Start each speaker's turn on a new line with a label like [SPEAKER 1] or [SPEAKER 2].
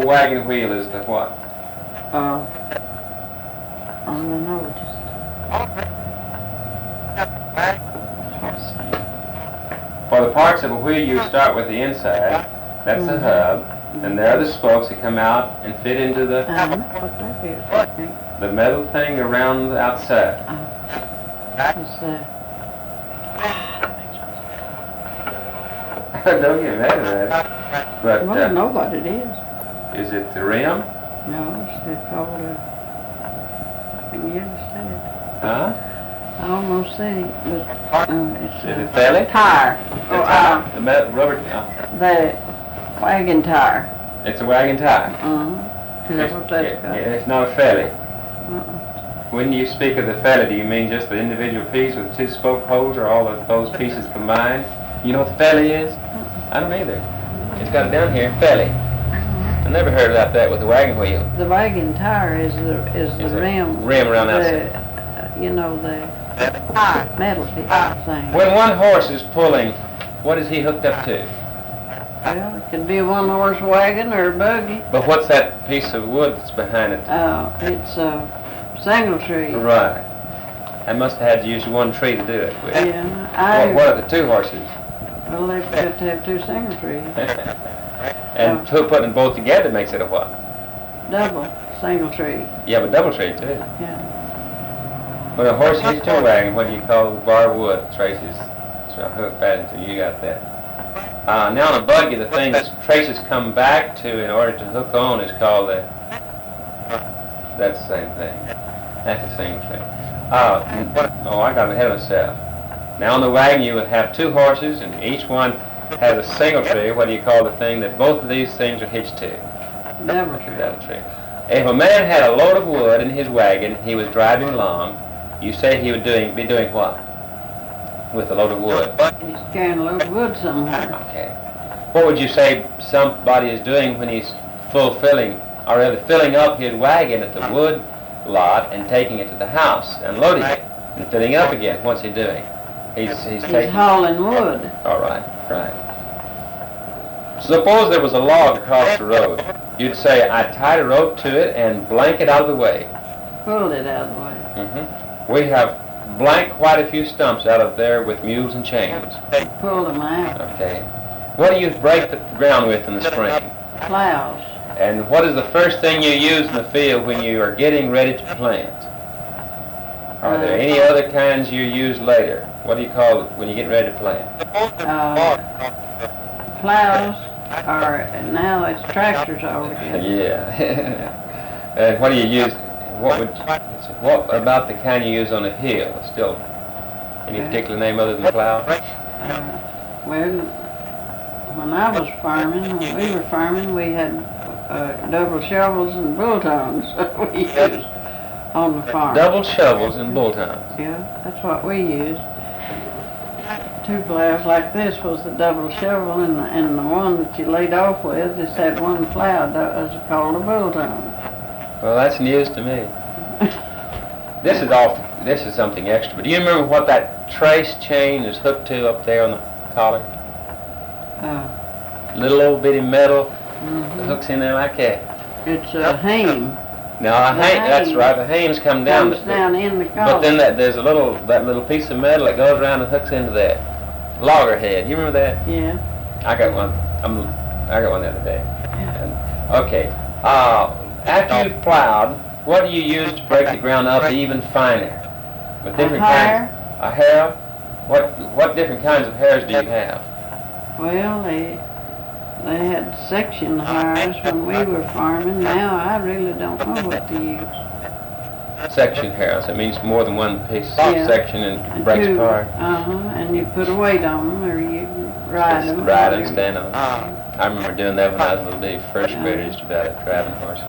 [SPEAKER 1] wagon wheel is the what?
[SPEAKER 2] I don't know,
[SPEAKER 1] For the parts of a wheel, you start with the inside. That's the hub. And there are the spokes that come out and fit into
[SPEAKER 2] I don't know what that is, I think.
[SPEAKER 1] the metal thing around the outside.
[SPEAKER 2] It's,
[SPEAKER 1] Don't get mad at that. But
[SPEAKER 2] well, I know what it is.
[SPEAKER 1] is it the rim?
[SPEAKER 2] No, it's called I think you just said it.
[SPEAKER 1] Huh?
[SPEAKER 2] I almost said it, but it's
[SPEAKER 1] Is it belly?
[SPEAKER 2] tire.
[SPEAKER 1] The tire? The metal rubber.
[SPEAKER 2] The wagon tire.
[SPEAKER 1] It's a wagon tire.
[SPEAKER 2] Is that what that's called?
[SPEAKER 1] It's not a felly.
[SPEAKER 2] Uh-uh.
[SPEAKER 1] When you speak of the felly, do you mean just the individual piece with two spoke holes, or all of those pieces combined? You know what the felly is? I don't either. It's got it down here, felly. I never heard about that with the wagon wheel.
[SPEAKER 2] The wagon tire is the rim.
[SPEAKER 1] Rim around the outside.
[SPEAKER 2] You know, the metal piece thing.
[SPEAKER 1] When one horse is pulling, what is he hooked up to?
[SPEAKER 2] Well, it could be a one-horse wagon or a buggy.
[SPEAKER 1] But what's that piece of wood that's behind it?
[SPEAKER 2] It's a single tree.
[SPEAKER 1] Right. I must have had to use one tree to do it with.
[SPEAKER 2] Yeah.
[SPEAKER 1] What are the two horses?
[SPEAKER 2] Well, they've got to have two single trees.
[SPEAKER 1] And putting them both together makes it a what?
[SPEAKER 2] Double single tree.
[SPEAKER 1] You have a double tree too.
[SPEAKER 2] Yeah.
[SPEAKER 1] When a horse hits your wagon, what do you call bar wood traces? So I hook that until you got that. Now on a buggy, the thing that traces come back to in order to hook on is called the. That's the same thing. That's the same thing. I got ahead of myself. Now on the wagon, you would have two horses, and each one has a single tree. What do you call the thing that both of these things are hitched to?
[SPEAKER 2] Double tree.
[SPEAKER 1] Double tree. If a man had a load of wood in his wagon, he was driving along. You say he would be doing what with a load of wood?
[SPEAKER 2] He's carrying a load of wood somewhere.
[SPEAKER 1] Okay. What would you say somebody is doing when he's fulfilling, or rather filling up his wagon at the wood lot and taking it to the house and loading it and filling it up again? What's he doing? He's taking.
[SPEAKER 2] Hauling wood.
[SPEAKER 1] All right. Right. Suppose there was a log across the road. You'd say, I tied a rope to it and blank it out of the way.
[SPEAKER 2] Pulled it out of the way.
[SPEAKER 1] We have blanked quite a few stumps out of there with mules and chains.
[SPEAKER 2] Pulled them out.
[SPEAKER 1] Okay. What do you break the ground with in the spring?
[SPEAKER 2] Plows.
[SPEAKER 1] And what is the first thing you use in the field when you are getting ready to plant? Are there any other kinds you use later? What do you call it when you get ready to plant?
[SPEAKER 2] Plows are, now it's tractors altogether.
[SPEAKER 1] Yeah. And what do you use? What about the kind you use on a hill? Still, any particular name other than plow?
[SPEAKER 2] Well, when I was farming, when we were farming, we had double shovels and bull tongues we used on the farm.
[SPEAKER 1] Double shovels and bull tongues.
[SPEAKER 2] Yeah, that's what we used. Two plows like this was the double shovel, and the one that you laid off with just had one plow. That was called a bull tongue.
[SPEAKER 1] Well, that's news to me. This is something extra. But do you remember what that trace chain is hooked to up there on the collar? Little old bitty metal hooks in there like that.
[SPEAKER 2] It's a hame.
[SPEAKER 1] No, that's right. The hames come down.
[SPEAKER 2] Comes down in the collar.
[SPEAKER 1] But then there's that little piece of metal that goes around and hooks into that loggerhead. You remember that?
[SPEAKER 2] Yeah.
[SPEAKER 1] I got one. I got one the other day. And, okay. After you've plowed, what do you use to break the ground up even finer? With different kinds. A harrow? What different kinds of harrows do you have?
[SPEAKER 2] Well, they had section harrows when we were farming. Now I really don't know what to use.
[SPEAKER 1] Section harrows. That means more than one piece section and breaks apart.
[SPEAKER 2] And you put a weight on them, or you ride them.
[SPEAKER 1] Ride them, stand on them. I remember doing that when I was a little bitty first grader, just about driving horses.